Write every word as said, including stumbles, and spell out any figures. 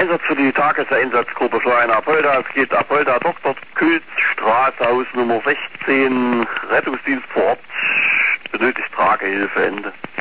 Einsatz für die Tageseinsatzgruppe Schwein Apolda. Es geht Apolda Doktor Külzstraße, Haus Nummer sechzehn, Rettungsdienst vor Ort, benötigt Tragehilfe, Ende.